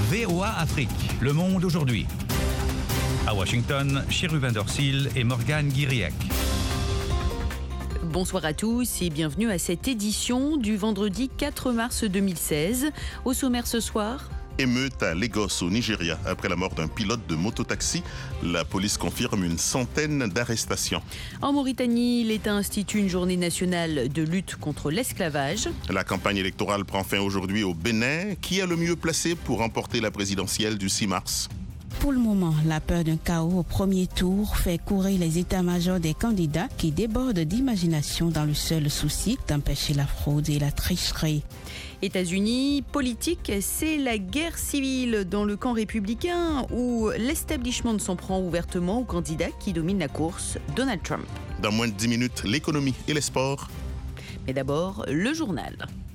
VOA Afrique, le monde aujourd'hui. À Washington, Cherubin Dorsil et Morgane Guiriec. Bonsoir à tous et bienvenue à cette édition du vendredi 4 mars 2016. Au sommaire ce soir... Émeute à Lagos au Nigeria. Après la mort d'un pilote de mototaxi, la police confirme une centaine d'arrestations. En Mauritanie, l'État institue une journée nationale de lutte contre l'esclavage. La campagne électorale prend fin aujourd'hui au Bénin. Qui est le mieux placé pour remporter la présidentielle du 6 mars ? Pour le moment, la peur d'un chaos au premier tour fait courir les états-majors des candidats qui débordent d'imagination dans le seul souci d'empêcher la fraude et la tricherie. États-Unis, politique, c'est la guerre civile dans le camp républicain où l'establishment s'en prend ouvertement au candidat qui domine la course, Donald Trump. Dans moins de 10 minutes, l'économie et les sports. Mais d'abord, le journal.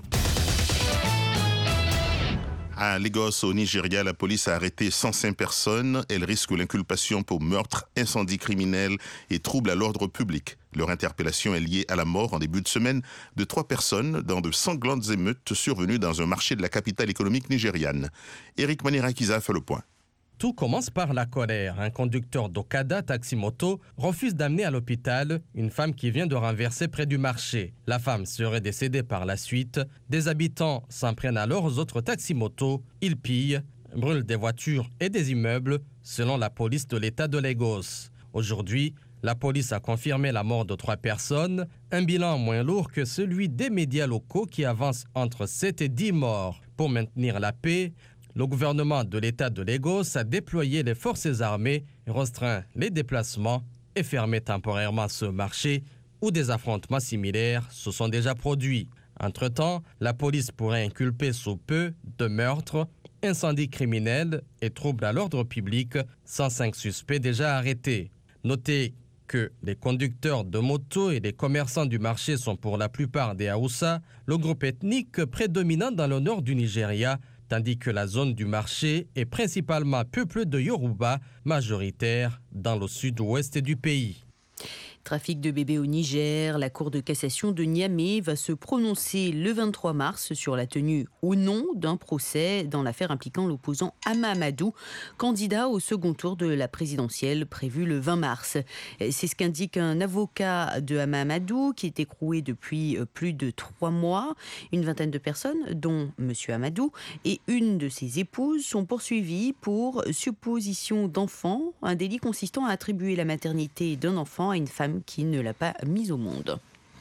À Lagos, au Nigeria, la police a arrêté 105 personnes. Elle risque l'inculpation pour meurtre, incendie criminel et trouble à l'ordre public. Leur interpellation est liée à la mort en début de semaine de 3 personnes dans de sanglantes émeutes survenues dans un marché de la capitale économique nigériane. Eric Manirakiza fait le point. Tout commence par la colère. Un conducteur d'Okada Taximoto refuse d'amener à l'hôpital une femme qui vient de renverser près du marché. La femme serait décédée par la suite. Des habitants s'en prennent alors aux autres taximotos. Ils pillent, brûlent des voitures et des immeubles, selon la police de l'État de Lagos. Aujourd'hui, la police a confirmé la mort de 3 personnes, un bilan moins lourd que celui des médias locaux qui avancent entre 7 et 10 morts. Pour maintenir la paix, le gouvernement de l'État de Lagos a déployé les forces armées, restreint les déplacements et fermé temporairement ce marché où des affrontements similaires se sont déjà produits. Entre-temps, la police pourrait inculper sous peu de meurtre, incendie criminel et troubles à l'ordre public, 105 suspects déjà arrêtés. Notez que les conducteurs de motos et les commerçants du marché sont pour la plupart des Hausa, le groupe ethnique prédominant dans le nord du Nigeria, tandis que la zone du marché est principalement peuplée de Yoruba, majoritaire dans le sud-ouest du pays. Trafic de bébés au Niger, la Cour de cassation de Niamey va se prononcer le 23 mars sur la tenue ou non d'un procès dans l'affaire impliquant l'opposant Ama Amadou, candidat au second tour de la présidentielle prévu le 20 mars. C'est ce qu'indique un avocat de Ama Amadou qui est écroué depuis plus de 3 mois. Une vingtaine de personnes, dont M. Amadou et une de ses épouses, sont poursuivies pour supposition d'enfant, un délit consistant à attribuer la maternité d'un enfant à une femme qui ne l'a pas mise au monde.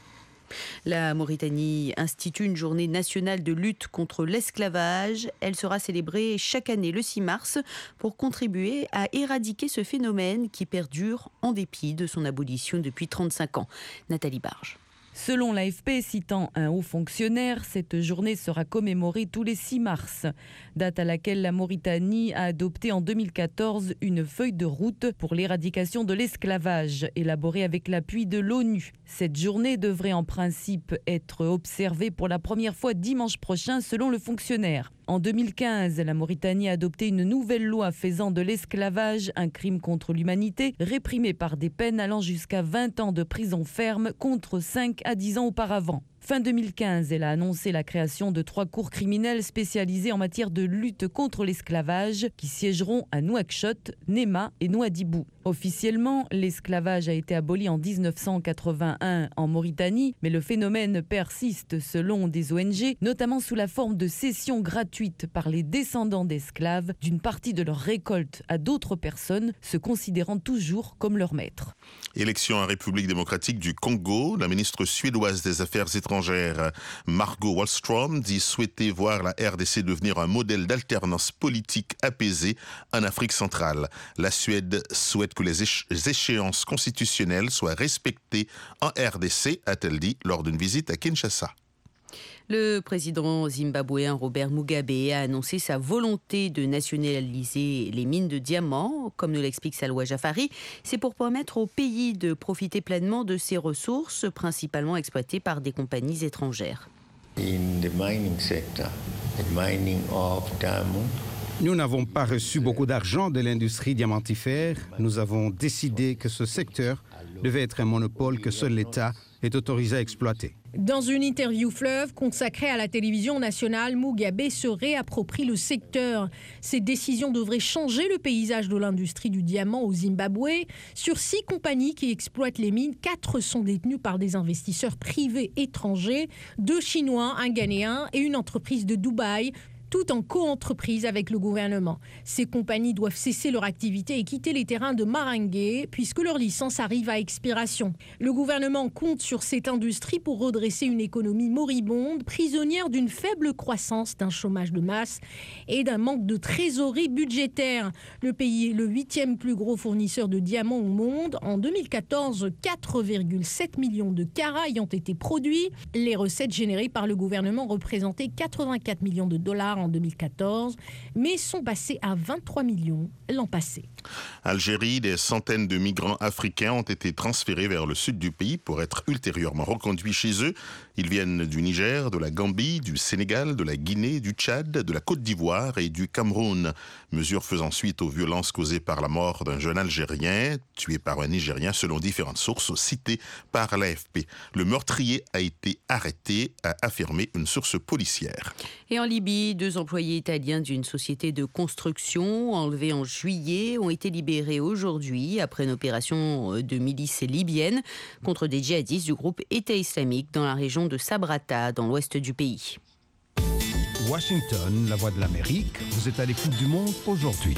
La Mauritanie institue une journée nationale de lutte contre l'esclavage. Elle sera célébrée chaque année le 6 mars pour contribuer à éradiquer ce phénomène qui perdure en dépit de son abolition depuis 35 ans. Nathalie Barge. Selon l'AFP, citant un haut fonctionnaire, cette journée sera commémorée tous les 6 mars, date à laquelle la Mauritanie a adopté en 2014 une feuille de route pour l'éradication de l'esclavage, élaborée avec l'appui de l'ONU. Cette journée devrait en principe être observée pour la première fois dimanche prochain, selon le fonctionnaire. En 2015, la Mauritanie a adopté une nouvelle loi faisant de l'esclavage un crime contre l'humanité, réprimé par des peines allant jusqu'à 20 ans de prison ferme contre 5 à 10 ans auparavant. Fin 2015, elle a annoncé la création de 3 cours criminelles spécialisées en matière de lutte contre l'esclavage qui siégeront à Nouakchott, Néma et Nouadhibou. Officiellement, l'esclavage a été aboli en 1981 en Mauritanie, mais le phénomène persiste selon des ONG, notamment sous la forme de cession gratuite par les descendants d'esclaves d'une partie de leur récolte à d'autres personnes, se considérant toujours comme leurs maîtres. Élection en République démocratique du Congo, la ministre suédoise des Affaires étrangères Margot Wallström dit souhaiter voir la RDC devenir un modèle d'alternance politique apaisée en Afrique centrale. La Suède souhaite que les échéances constitutionnelles soient respectées en RDC, a-t-elle dit lors d'une visite à Kinshasa. Le président zimbabwéen Robert Mugabe a annoncé sa volonté de nationaliser les mines de diamants. Comme nous l'explique Salwa Jafari, c'est pour permettre au pays de profiter pleinement de ses ressources, principalement exploitées par des compagnies étrangères. Nous n'avons pas reçu beaucoup d'argent de l'industrie diamantifère. Nous avons décidé que ce secteur devait être un monopole que seul l'État est autorisé à exploiter. Dans une interview fleuve consacrée à la télévision nationale, Mugabe se réapproprie le secteur. Ces décisions devraient changer le paysage de l'industrie du diamant au Zimbabwe. Sur 6 compagnies qui exploitent les mines, 4 sont détenues par des investisseurs privés étrangers, 2 Chinois, un Ghanéen et une entreprise de Dubaï, tout en co-entreprise avec le gouvernement. Ces compagnies doivent cesser leur activité et quitter les terrains de Marangué puisque leur licence arrive à expiration. Le gouvernement compte sur cette industrie pour redresser une économie moribonde, prisonnière d'une faible croissance, d'un chômage de masse et d'un manque de trésorerie budgétaire. Le pays est le 8e plus gros fournisseur de diamants au monde. En 2014, 4,7 millions de carats ayant été produits. Les recettes générées par le gouvernement représentaient 84 millions de dollars en 2014, mais sont passés à 23 millions l'an passé. Algérie, des centaines de migrants africains ont été transférés vers le sud du pays pour être ultérieurement reconduits chez eux. Ils viennent du Niger, de la Gambie, du Sénégal, de la Guinée, du Tchad, de la Côte d'Ivoire et du Cameroun. Mesure faisant suite aux violences causées par la mort d'un jeune Algérien, tué par un Nigérien selon différentes sources citées par l'AFP. Le meurtrier a été arrêté, a affirmé une source policière. Et en Libye, 2 employés italiens d'une société de construction enlevés en juillet ont été libérés aujourd'hui après une opération de milices libyennes contre des djihadistes du groupe État islamique dans la région de Sabrata, dans l'ouest du pays. Washington, la voix de l'Amérique, vous êtes à l'écoute du monde aujourd'hui.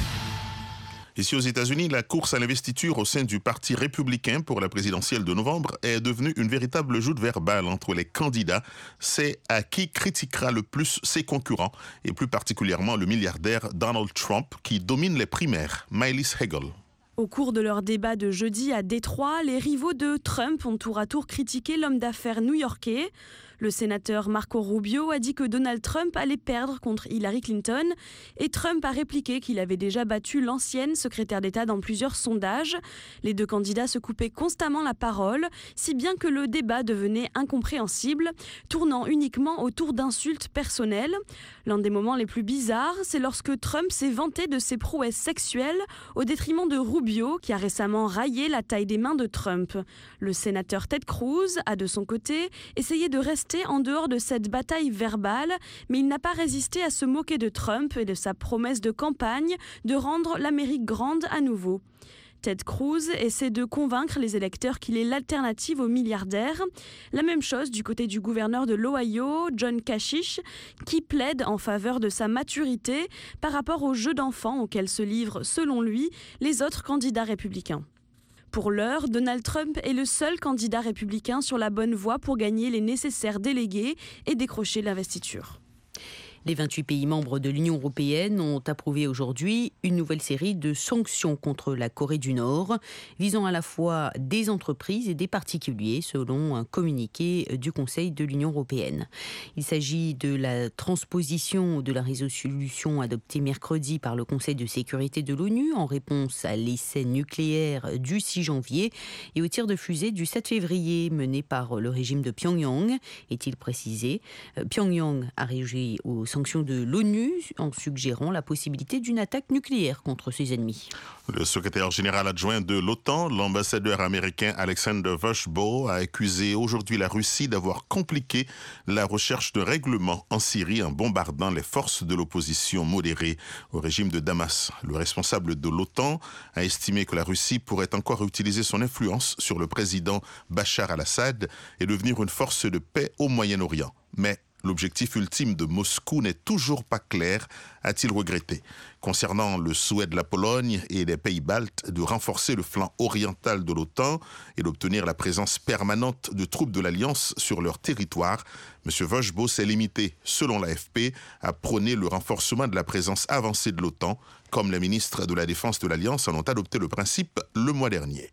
Ici aux États-Unis, la course à l'investiture au sein du Parti républicain pour la présidentielle de novembre est devenue une véritable joute verbale entre les candidats. C'est à qui critiquera le plus ses concurrents, et plus particulièrement le milliardaire Donald Trump qui domine les primaires. Maëlys Hegel. Au cours de leur débat de jeudi à Détroit, les rivaux de Trump ont tour à tour critiqué l'homme d'affaires new-yorkais. Le sénateur Marco Rubio a dit que Donald Trump allait perdre contre Hillary Clinton et Trump a répliqué qu'il avait déjà battu l'ancienne secrétaire d'État dans plusieurs sondages. Les 2 candidats se coupaient constamment la parole, si bien que le débat devenait incompréhensible, tournant uniquement autour d'insultes personnelles. L'un des moments les plus bizarres, c'est lorsque Trump s'est vanté de ses prouesses sexuelles au détriment de Rubio, qui a récemment raillé la taille des mains de Trump. Le sénateur Ted Cruz a de son côté essayé de rester en dehors de cette bataille verbale, mais il n'a pas résisté à se moquer de Trump et de sa promesse de campagne de rendre l'Amérique grande à nouveau. Ted Cruz essaie de convaincre les électeurs qu'il est l'alternative aux milliardaires. La même chose du côté du gouverneur de l'Ohio, John Kasich, qui plaide en faveur de sa maturité par rapport aux jeux d'enfants auxquels se livrent, selon lui, les autres candidats républicains. Pour l'heure, Donald Trump est le seul candidat républicain sur la bonne voie pour gagner les nécessaires délégués et décrocher l'investiture. Les 28 pays membres de l'Union européenne ont approuvé aujourd'hui une nouvelle série de sanctions contre la Corée du Nord, visant à la fois des entreprises et des particuliers, selon un communiqué du Conseil de l'Union européenne. Il s'agit de la transposition de la résolution adoptée mercredi par le Conseil de sécurité de l'ONU en réponse à l'essai nucléaire du 6 janvier et au tir de fusée du 7 février mené par le régime de Pyongyang, est-il précisé. Pyongyang a réagi aux sanctions de l'ONU en suggérant la possibilité d'une attaque nucléaire contre ses ennemis. Le secrétaire général adjoint de l'OTAN, l'ambassadeur américain Alexander Vushbo, a accusé aujourd'hui la Russie d'avoir compliqué la recherche de règlement en Syrie en bombardant les forces de l'opposition modérée au régime de Damas. Le responsable de l'OTAN a estimé que la Russie pourrait encore utiliser son influence sur le président Bachar al-Assad et devenir une force de paix au Moyen-Orient. Mais l'objectif ultime de Moscou n'est toujours pas clair, a-t-il regretté. Concernant le souhait de la Pologne et des pays baltes de renforcer le flanc oriental de l'OTAN et d'obtenir la présence permanente de troupes de l'Alliance sur leur territoire, M. Vushbo s'est limité, selon l'AFP, à prôner le renforcement de la présence avancée de l'OTAN, comme les ministres de la Défense de l'Alliance en ont adopté le principe le mois dernier.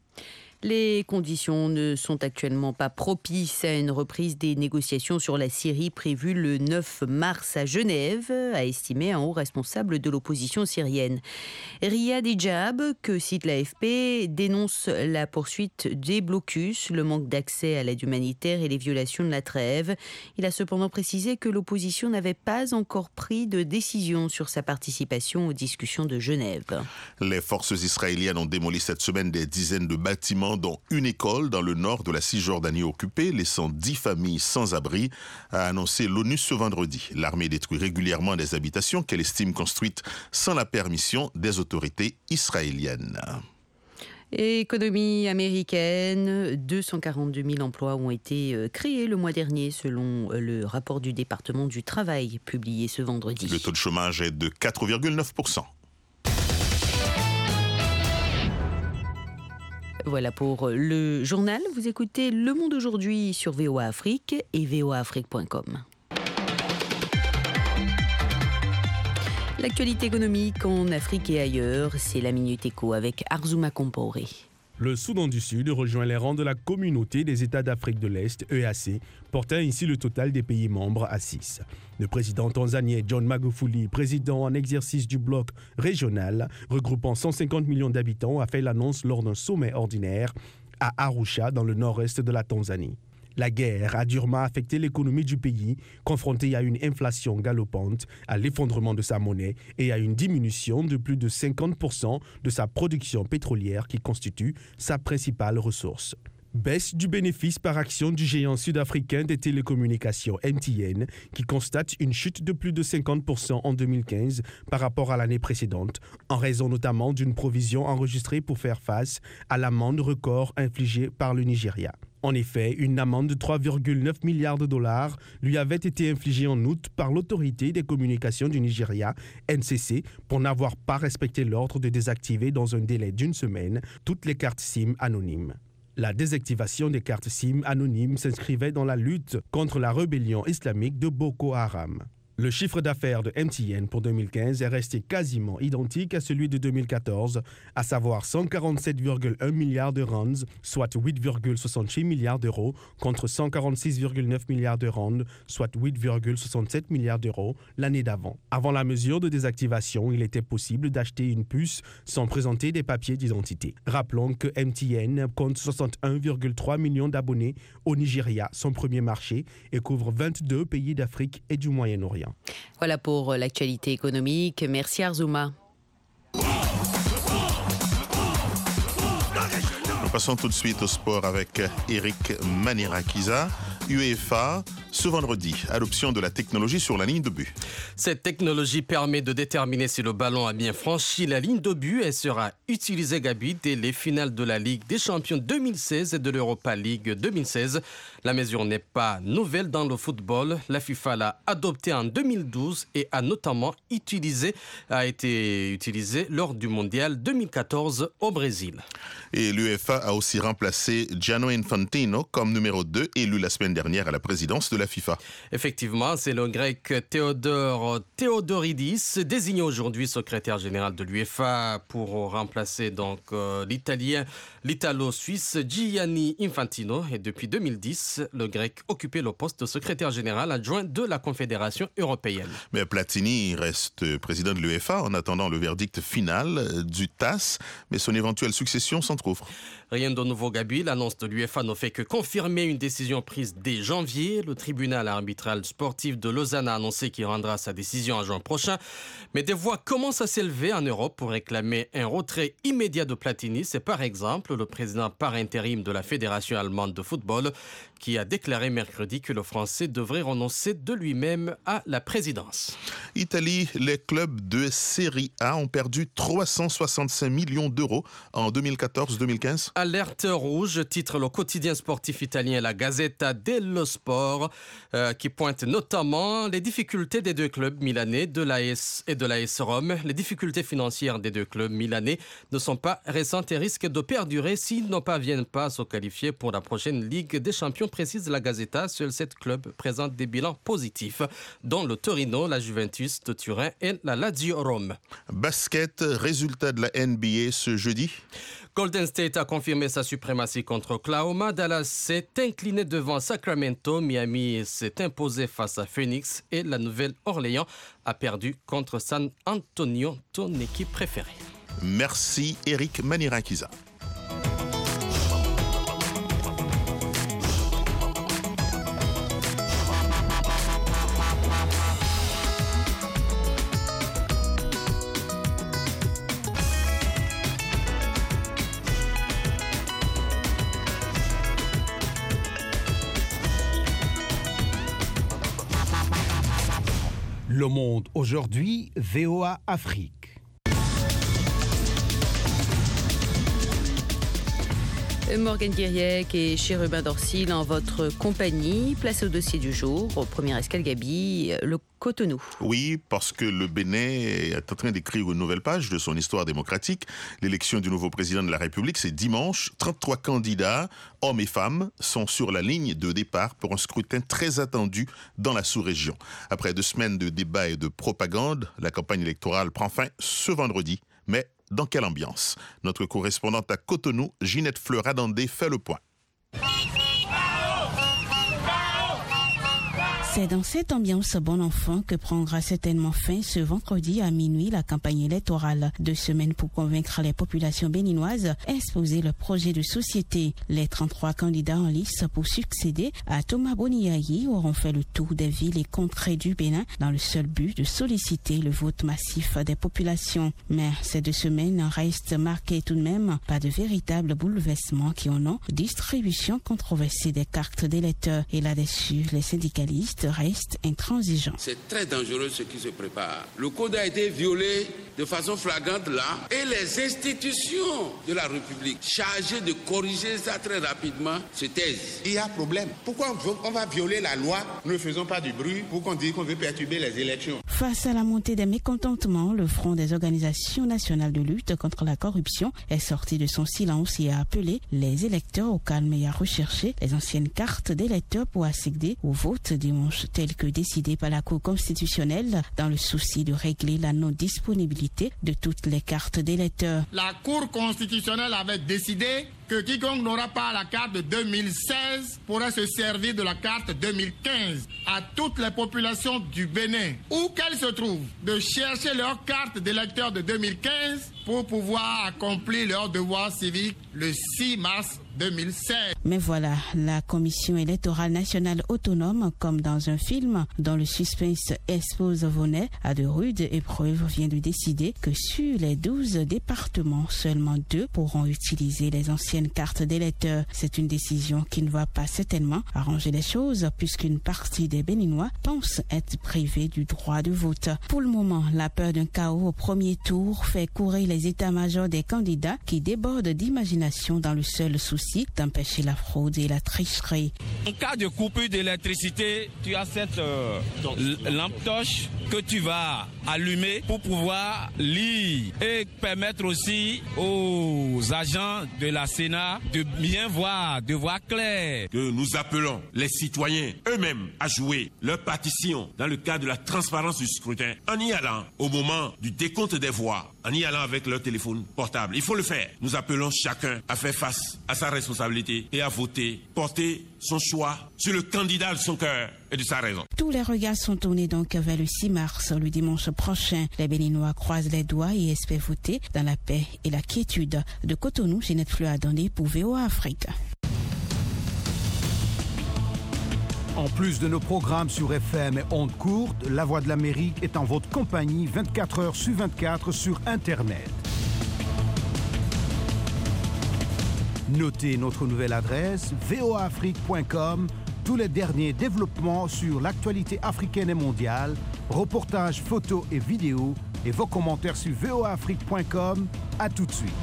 Les conditions ne sont actuellement pas propices à une reprise des négociations sur la Syrie prévue le 9 mars à Genève, a estimé un haut responsable de l'opposition syrienne. Riyad Hijab, que cite l'AFP, dénonce la poursuite des blocus, le manque d'accès à l'aide humanitaire et les violations de la trêve. Il a cependant précisé que l'opposition n'avait pas encore pris de décision sur sa participation aux discussions de Genève. Les forces israéliennes ont démoli cette semaine des dizaines de bâtiments établissements, dont une école dans le nord de la Cisjordanie occupée, laissant 10 familles sans abri, a annoncé l'ONU ce vendredi. L'armée détruit régulièrement des habitations qu'elle estime construites sans la permission des autorités israéliennes. Économie américaine, 242 000 emplois ont été créés le mois dernier selon le rapport du département du travail publié ce vendredi. Le taux de chômage est de 4,9%. Voilà pour le journal. Vous écoutez Le Monde aujourd'hui sur VOA Afrique et voaafrique.com. L'actualité économique en Afrique et ailleurs, c'est la Minute Éco avec Arzouma Komporé. Le Soudan du Sud rejoint les rangs de la communauté des États d'Afrique de l'Est, EAC, portant ainsi le total des pays membres à 6. Le président tanzanien John Magufuli, président en exercice du bloc régional, regroupant 150 millions d'habitants, a fait l'annonce lors d'un sommet ordinaire à Arusha, dans le nord-est de la Tanzanie. La guerre a durement affecté l'économie du pays, confrontée à une inflation galopante, à l'effondrement de sa monnaie et à une diminution de plus de 50% de sa production pétrolière qui constitue sa principale ressource. Baisse du bénéfice par action du géant sud-africain des télécommunications MTN, qui constate une chute de plus de 50% en 2015 par rapport à l'année précédente, en raison notamment d'une provision enregistrée pour faire face à l'amende record infligée par le Nigeria. En effet, une amende de 3,9 milliards de dollars lui avait été infligée en août par l'autorité des communications du Nigeria, NCC, pour n'avoir pas respecté l'ordre de désactiver dans un délai d'une semaine toutes les cartes SIM anonymes. La désactivation des cartes SIM anonymes s'inscrivait dans la lutte contre la rébellion islamique de Boko Haram. Le chiffre d'affaires de MTN pour 2015 est resté quasiment identique à celui de 2014, à savoir 147,1 milliards de rands, soit 8,66 milliards d'euros, contre 146,9 milliards de rands, soit 8,67 milliards d'euros l'année d'avant. Avant la mesure de désactivation, il était possible d'acheter une puce sans présenter des papiers d'identité. Rappelons que MTN compte 61,3 millions d'abonnés au Nigeria, son premier marché, et couvre 22 pays d'Afrique et du Moyen-Orient. Voilà pour l'actualité économique. Merci Arzouma. Nous passons tout de suite au sport avec Eric Manirakiza. UEFA, ce vendredi, adoption de la technologie sur la ligne de but. Cette technologie permet de déterminer si le ballon a bien franchi la ligne de but et sera utilisée, Gabi, dès les finales de la Ligue des Champions 2016 et de l'Europa League 2016. La mesure n'est pas nouvelle dans le football. La FIFA l'a adoptée en 2012 et a été utilisée lors du Mondial 2014 au Brésil. Et l'UEFA a aussi remplacé Gianni Infantino comme numéro 2, élu la semaine dernière à la présidence de la FIFA. Effectivement, c'est le grec Theodoridis, désigné aujourd'hui secrétaire général de l'UEFA pour remplacer donc l'italo-suisse Gianni Infantino. Et depuis 2010, le grec occupait le poste de secrétaire général adjoint de la Confédération européenne. Mais Platini reste président de l'UEFA en attendant le verdict final du TAS, mais son éventuelle succession s'entrouvre. Rien de nouveau, Gabi. L'annonce de l'UEFA ne fait que confirmer une décision prise dès janvier. Le tribunal arbitral sportif de Lausanne a annoncé qu'il rendra sa décision en juin prochain. Mais des voix commencent à s'élever en Europe pour réclamer un retrait immédiat de Platini. C'est par exemple le président par intérim de la Fédération allemande de football qui a déclaré mercredi que le Français devrait renoncer de lui-même à la présidence. Italie, les clubs de Serie A ont perdu 365 millions d'euros en 2014-2015. Alerte rouge, titre le quotidien sportif italien La Gazzetta dello Sport, qui pointe notamment les difficultés des deux clubs milanais, de l'AS et de l'AS Rome. Les difficultés financières des deux clubs milanais ne sont pas récentes et risquent de perdurer s'ils ne parviennent pas à se qualifier pour la prochaine Ligue des Champions, précise la Gazzetta. Seuls 7 clubs présentent des bilans positifs, dont le Torino, la Juventus de Turin et la Lazio Rome. Basket, résultat de la NBA ce jeudi. Golden State a confirmé sa suprématie contre Oklahoma. Dallas s'est incliné devant Sacramento. Miami s'est imposé face à Phoenix. Et la Nouvelle-Orléans a perdu contre San Antonio, ton équipe préférée. Merci Eric Manirakiza. Le Monde aujourd'hui, VOA Afrique. Morgane Guiriec et Chérubin Dorsil en votre compagnie. Place au dossier du jour. Au premier escale Gabi, le Cotonou. Oui, parce que le Bénin est en train d'écrire une nouvelle page de son histoire démocratique. L'élection du nouveau président de la République, c'est dimanche. 33 candidats, hommes et femmes, sont sur la ligne de départ pour un scrutin très attendu dans la sous-région. Après 2 semaines de débats et de propagande, la campagne électorale prend fin ce vendredi. Mais dans quelle ambiance? Notre correspondante à Cotonou, Ginette Fleur-Adandé, fait le point. C'est dans cette ambiance bon enfant que prendra certainement fin ce vendredi à minuit la campagne électorale. 2 semaines pour convaincre les populations béninoises, exposer le projet de société. Les 33 candidats en lice pour succéder à Thomas Boniayi auront fait le tour des villes et contrées du Bénin dans le seul but de solliciter le vote massif des populations. Mais ces 2 semaines restent marquées tout de même par de véritables bouleversements qui en ont distribution controversée des cartes d'électeurs. Et là-dessus, les syndicalistes reste intransigeant. C'est très dangereux ce qui se prépare. Le code a été violé de façon flagrante là et les institutions de la République chargées de corriger ça très rapidement se taisent. Il y a problème. Pourquoi on va violer la loi? Nous ne faisons pas du bruit pour qu'on dise qu'on veut perturber les élections. Face à la montée des mécontentements, le Front des organisations nationales de lutte contre la corruption est sorti de son silence et a appelé les électeurs au calme et à rechercher les anciennes cartes d'électeurs pour accéder au vote dimanche tel que décidé par la Cour constitutionnelle dans le souci de régler la non-disponibilité de toutes les cartes d'électeurs. La Cour constitutionnelle avait décidé que quiconque n'aura pas la carte de 2016 pourra se servir de la carte 2015. À toutes les populations du Bénin, où qu'elles se trouvent, de chercher leur carte d'électeur de 2015 pour pouvoir accomplir leur devoir civique le 6 mars 2016. Mais voilà, la Commission électorale nationale autonome, comme dans un film dont le suspense expose Vonnet à de rudes épreuves, vient de décider que sur les 12 départements, seulement 2 pourront utiliser les anciennes cartes d'électeurs. C'est une décision qui ne va pas certainement arranger les choses puisqu'une partie des Béninois pense être privés du droit de vote. Pour le moment, la peur d'un chaos au premier tour fait courir les états-majors des candidats qui débordent d'imagination dans le seul souci d'empêcher la fraude et la tricherie. En cas de coupure d'électricité, tu as cette lampe torche que tu vas allumer pour pouvoir lire et permettre aussi aux agents de la Sénat de bien voir, de voir clair. Que nous appelons les citoyens eux-mêmes à jouer leur partition dans le cadre de la transparence du scrutin en y allant au moment du décompte des voix, en y allant avec leur téléphone portable. Il faut le faire. Nous appelons chacun à faire face à sa responsabilité et à voter, porter son choix sur le candidat de son cœur et de sa raison. Tous les regards sont tournés donc vers le 6 mars, le dimanche prochain. Les Béninois croisent les doigts et espèrent voter dans la paix et la quiétude. De Cotonou, Ginette Fleur-Adandé pour VOA Afrique. En plus de nos programmes sur FM et ondes courtes, La Voix de l'Amérique est en votre compagnie 24 heures sur 24 sur Internet. Notez notre nouvelle adresse voaafrique.com. Tous les derniers développements sur l'actualité africaine et mondiale, reportages, photos et vidéos et vos commentaires sur voaafrique.com. À tout de suite.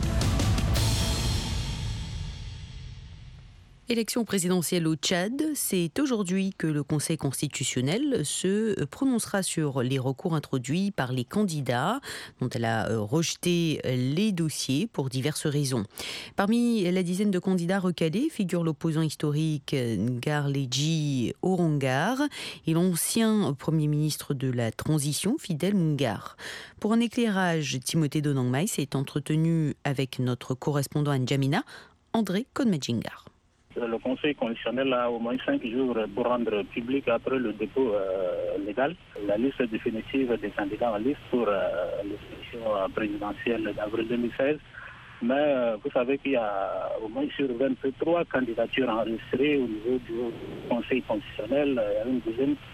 Élection présidentielle au Tchad, c'est aujourd'hui que le Conseil constitutionnel se prononcera sur les recours introduits par les candidats dont elle a rejeté les dossiers pour diverses raisons. Parmi la dizaine de candidats recalés figure l'opposant historique Ngarledji Orongar et l'ancien Premier ministre de la Transition, Fidel Mungar. Pour un éclairage, Timothée Donangmai s'est entretenu avec notre correspondant à N'Djamena, André Kodmedjingar. Le Conseil constitutionnel a au moins 5 jours pour rendre public après le dépôt légal la liste définitive des candidats en liste pour l'élection présidentielle d'avril 2016. Mais vous savez qu'il y a au moins sur 23 candidatures enregistrées au niveau du Conseil constitutionnel. Il y a une dizaine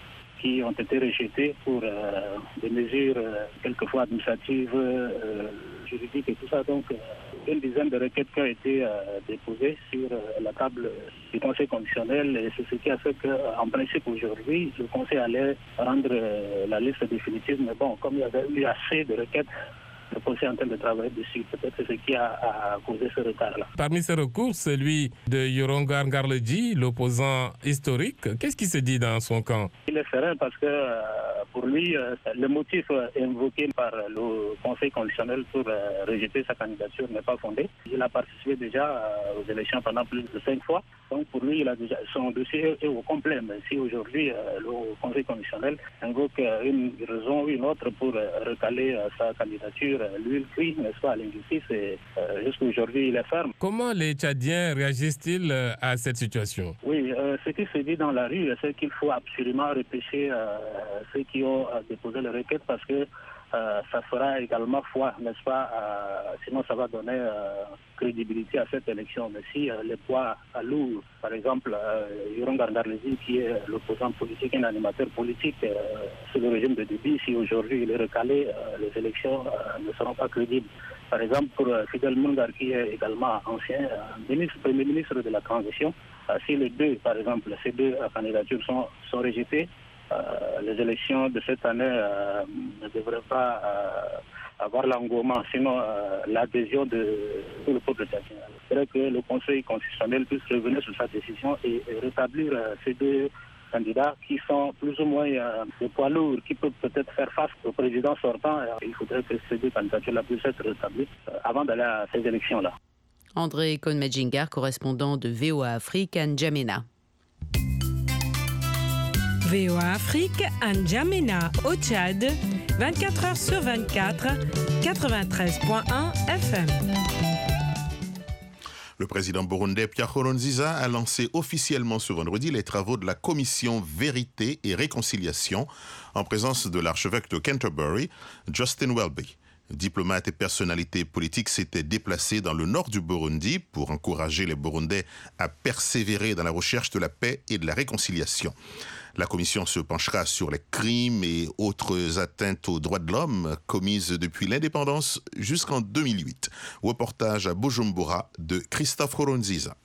qui ont été rejetés pour des mesures quelquefois administratives, juridiques et tout ça. Donc, une dizaine de requêtes qui ont été déposées sur la table du Conseil constitutionnel, et c'est ce qui a fait qu'en principe aujourd'hui, le Conseil allait rendre la liste définitive. Mais bon, comme il y avait eu assez de requêtes, le Conseil est en train de travailler dessus. Peut-être c'est ce qui a causé ce retard-là. Parmi ces recours, celui de Yorongar Ngarledji, l'opposant historique, qu'est-ce qui se dit dans son camp? Il est serein parce que pour lui, le motif invoqué par le Conseil constitutionnel pour rejeter sa candidature n'est pas fondé. Il a participé déjà aux élections pendant plus de 5 fois. Donc pour lui, son dossier est au complet. Mais si aujourd'hui le Conseil constitutionnel invoque une raison ou une autre pour recaler sa candidature, lui, il crie, n'est-ce pas, à l'injustice, et jusqu'à aujourd'hui, il est ferme. Comment les Tchadiens réagissent-ils à cette situation? Oui, ce qui se dit dans la rue, c'est qu'il faut absolument repêcher ceux qui ont déposé les requêtes parce que ça fera également foi, n'est-ce pas? Sinon, ça va donner crédibilité à cette élection. Mais si les poids lourds, par exemple, Yorongar Ngarledji, qui est l'opposant politique, un animateur politique sous le régime de Déby, si aujourd'hui il est recalé, les élections ne seront pas crédibles. Par exemple, pour Fidel Mungar, qui est également ancien premier ministre de la transition, si les deux, par exemple, ces deux candidatures sont rejetées, les élections de cette année ne devraient pas avoir l'engouement, sinon l'adhésion de tout le peuple tchadien. C'est vrai que le Conseil constitutionnel puisse revenir sur sa décision et rétablir ces deux candidats qui sont plus ou moins des poids lourds, qui peuvent peut-être faire face au président sortant. Il faudrait que ces deux candidatures-là puissent être rétablies avant d'aller à ces élections-là. André Konmedjingar, correspondant de VOA Afrique à N'Djamena. VOA Afrique à N'Djamena, au Tchad, 24 heures sur 24, 93.1 FM. Le président burundais Pierre Nkurunziza a lancé officiellement ce vendredi les travaux de la commission Vérité et Réconciliation en présence de l'archevêque de Canterbury, Justin Welby. Diplomates et personnalités politiques s'étaient déplacés dans le nord du Burundi pour encourager les Burundais à persévérer dans la recherche de la paix et de la réconciliation. La commission se penchera sur les crimes et autres atteintes aux droits de l'homme commises depuis l'indépendance jusqu'en 2008. Reportage à Bujumbura de Christophe Nkurunziza.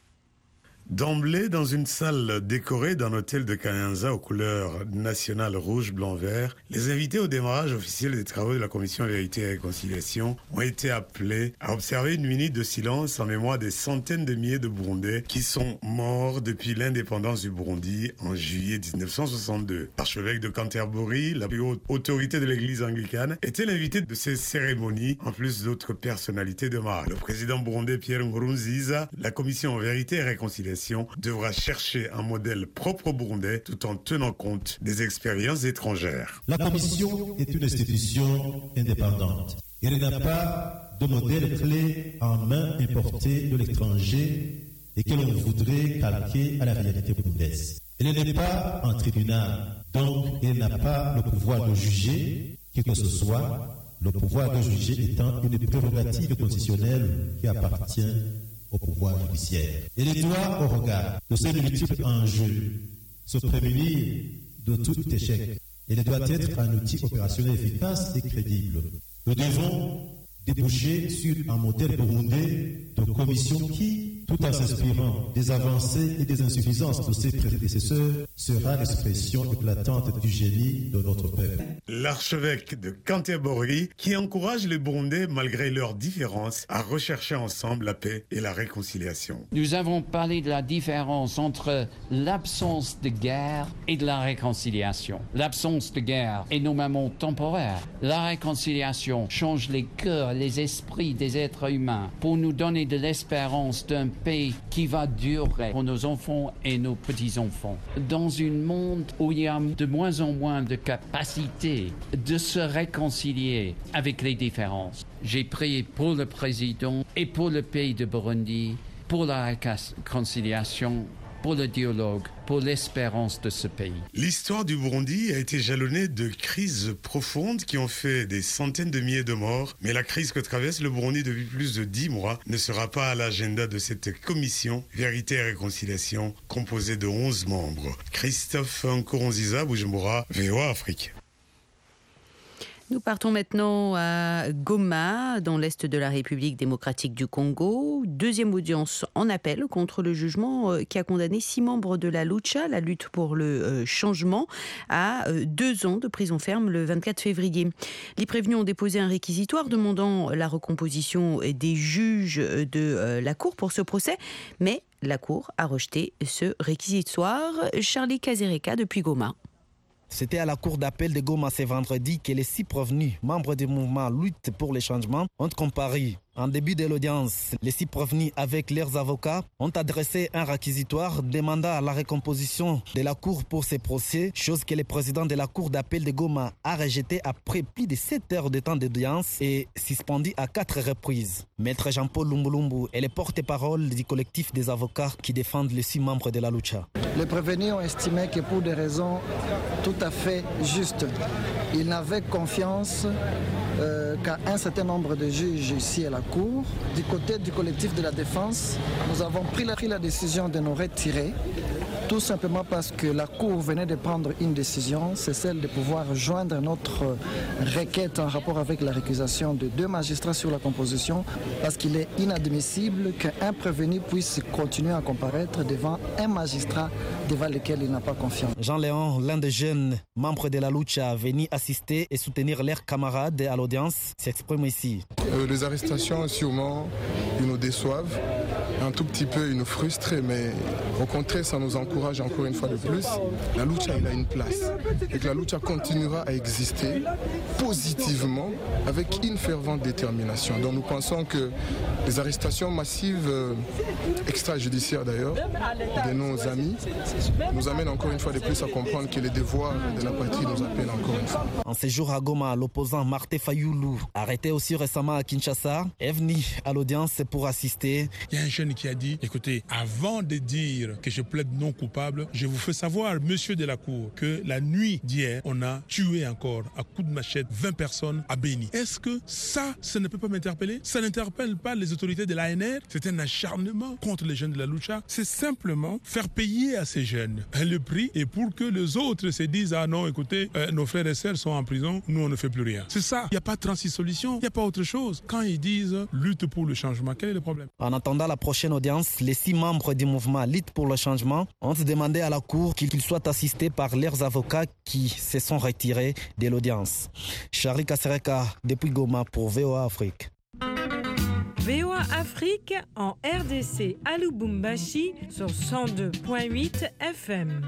D'emblée, dans une salle décorée d'un hôtel de Kayanza aux couleurs nationales rouge, blanc, vert, les invités au démarrage officiel des travaux de la Commission Vérité et Réconciliation ont été appelés à observer une minute de silence en mémoire des centaines de milliers de Burundais qui sont morts depuis l'indépendance du Burundi en juillet 1962. L'archevêque de Canterbury, la plus haute autorité de l'église anglicane, était l'invité de ces cérémonies, en plus d'autres personnalités de marque. Le président burundais Pierre Nkurunziza, la Commission Vérité et Réconciliation devra chercher un modèle propre au Burundais tout en tenant compte des expériences étrangères. La Commission est une institution indépendante. Elle n'a pas de modèle clé en main importé de l'étranger et que l'on voudrait calquer à la réalité burundaise. Elle n'est pas un tribunal, donc elle n'a pas le pouvoir de juger qui que ce soit, le pouvoir de juger étant une prérogative constitutionnelle qui appartient au pouvoir judiciaire. Elle doit, au regard de ces multiples enjeux, se prémunir de tout échec. Elle doit être un outil opérationnel efficace et crédible. Nous devons déboucher sur un modèle burundais de commission qui, tout en s'inspirant des avancées et des insuffisances de ses prédécesseurs, sera l'expression éclatante du génie de notre peuple. L'archevêque de Canterbury qui encourage les Burundais, malgré leurs différences, à rechercher ensemble la paix et la réconciliation. Nous avons parlé de la différence entre l'absence de guerre et de la réconciliation. L'absence de guerre est normalement temporaire. La réconciliation change les cœurs, les esprits des êtres humains pour nous donner de l'espérance d'un paix qui va durer pour nos enfants et nos petits-enfants. Dans un monde où il y a de moins en moins de capacité de se réconcilier avec les différences, j'ai prié pour le président et pour le pays de Burundi, pour la réconciliation pour le dialogue, pour l'espérance de ce pays. L'histoire du Burundi a été jalonnée de crises profondes qui ont fait des centaines de milliers de morts. Mais la crise que traverse le Burundi depuis plus de 10 mois ne sera pas à l'agenda de cette commission Vérité et Réconciliation composée de 11 membres. Christophe Nkurunziza, Bujumbura, VOA Afrique. Nous partons maintenant à Goma, dans l'est de la République démocratique du Congo. Deuxième audience en appel contre le jugement qui a condamné 6 membres de la Lucha, la lutte pour le changement, à 2 ans de prison ferme le 24 février. Les prévenus ont déposé un réquisitoire demandant la recomposition des juges de la Cour pour ce procès, mais la Cour a rejeté ce réquisitoire. Charlie Kazereka depuis Goma. C'était à la cour d'appel de Goma ce vendredi que les 6 prévenus, membres du mouvement Lutte pour le changement, ont comparu. En début de l'audience, les 6 prévenus avec leurs avocats ont adressé un réquisitoire demandant la recomposition de la cour pour ces procès, chose que le président de la cour d'appel de Goma a rejetée après plus de 7 heures de temps d'audience et suspendu à 4 reprises. Maître Jean-Paul Lumbulumbu est le porte-parole du collectif des avocats qui défendent les 6 membres de la Lucha. Les prévenus ont estimé que pour des raisons tout à fait justes, ils n'avaient confiance qu'à un certain nombre de juges ici à la Cour. Du côté du collectif de la défense, nous avons pris la décision de nous retirer, tout simplement parce que la Cour venait de prendre une décision, c'est celle de pouvoir joindre notre requête en rapport avec la récusation de 2 magistrats sur la composition, parce qu'il est inadmissible qu'un prévenu puisse continuer à comparaître devant un magistrat devant lequel il n'a pas confiance. Jean-Léon, l'un des jeunes membres de la Lucha, venu assister et soutenir leurs camarades à l'audience, s'exprime ici. Les arrestations, sûrement, ils nous déçoivent. Un tout petit peu, ils nous frustrent, mais au contraire, ça nous encourage encore une fois de plus. La Lucha, il a une place. Et que la Lucha continuera à exister positivement avec une fervente détermination. Donc nous pensons que les arrestations massives, extrajudiciaires d'ailleurs, de nos amis, nous amènent encore une fois de plus à comprendre que les devoirs de la patrie nous appellent encore une fois. En séjour à Goma, l'opposant Martin Fayoulou, arrêté aussi récemment à Kinshasa, est venu à l'audience pour assister. Il y a un jeune qui a dit, écoutez, avant de dire que je plaide non coupable, je vous fais savoir, monsieur de la Cour, que la nuit d'hier, on a tué encore à coups de machette 20 personnes à Béni. Est-ce que ça ne peut pas m'interpeller? Ça n'interpelle pas les autorités de l'ANR? C'est un acharnement contre les jeunes de la Lucha. C'est simplement faire payer à ces jeunes le prix et pour que les autres se disent, ah non, écoutez, nos frères et sœurs sont en prison, nous on ne fait plus rien. C'est ça. Il n'y a pas 36 solutions, il n'y a pas autre chose. Quand ils disent lutte pour le changement, quel est le problème? En attendant la prochaine audience, les 6 membres du mouvement Lutte pour le changement ont demandé à la Cour qu'ils soient assistés par leurs avocats qui se sont retirés de l'audience. Charlie Kasereka depuis Goma pour VOA Afrique. VOA Afrique en RDC à Lubumbashi sur 102.8 FM.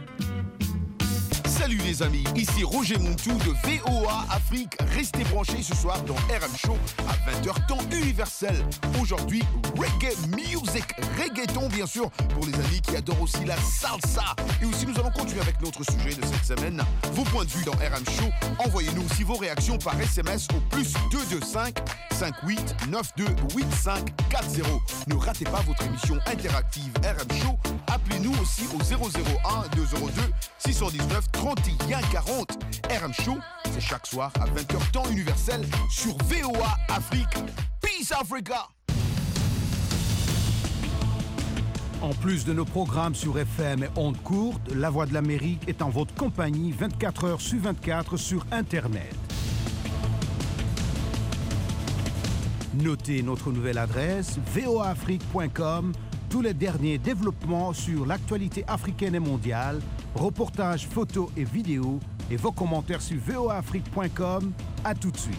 Salut les amis, ici Roger Montou de VOA Afrique. Restez branchés ce soir dans RM Show à 20h temps universel. Aujourd'hui, reggae music, reggaeton bien sûr, pour les amis qui adorent aussi la salsa. Et aussi nous allons continuer avec notre sujet de cette semaine. Vos points de vue dans RM Show, envoyez-nous aussi vos réactions par SMS au +225 58 92 85 40. Ne ratez pas votre émission interactive RM Show. Appelez-nous aussi au 001 202 619 31 40. RM Show, c'est chaque soir à 20h temps universel sur VOA Afrique. Peace Africa! En plus de nos programmes sur FM et ondes courtes, La Voix de l'Amérique est en votre compagnie 24 heures sur 24 sur Internet. Notez notre nouvelle adresse voaafrique.com. Tous les derniers développements sur l'actualité africaine et mondiale, reportages, photos et vidéos, et vos commentaires sur voaafrique.com. À tout de suite.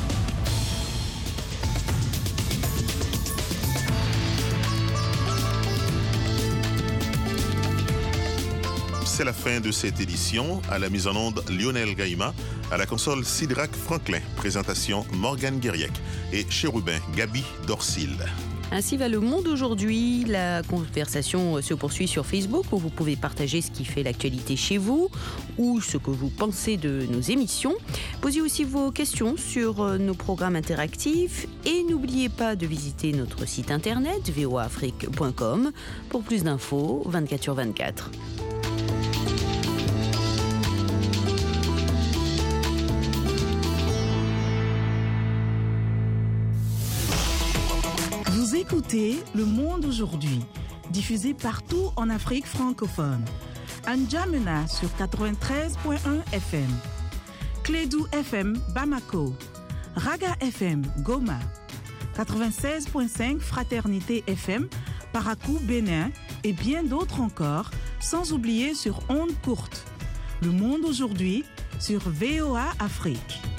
C'est la fin de cette édition. À la mise en onde, Lionel Gaïma. À la console, Sidrac Franklin. Présentation, Morgane Guériec. Et Chérubin, Gabi Dorsil. Ainsi va le monde aujourd'hui. La conversation se poursuit sur Facebook où vous pouvez partager ce qui fait l'actualité chez vous ou ce que vous pensez de nos émissions. Posez aussi vos questions sur nos programmes interactifs et n'oubliez pas de visiter notre site internet voaafrique.com pour plus d'infos 24/24. Vous écoutez Le Monde aujourd'hui, diffusé partout en Afrique francophone. N'Djamena sur 93.1 FM, Clédou FM Bamako, Raga FM Goma, 96.5 Fraternité FM Parakou Bénin et bien d'autres encore, sans oublier sur ondes courtes. Le Monde aujourd'hui sur VOA Afrique.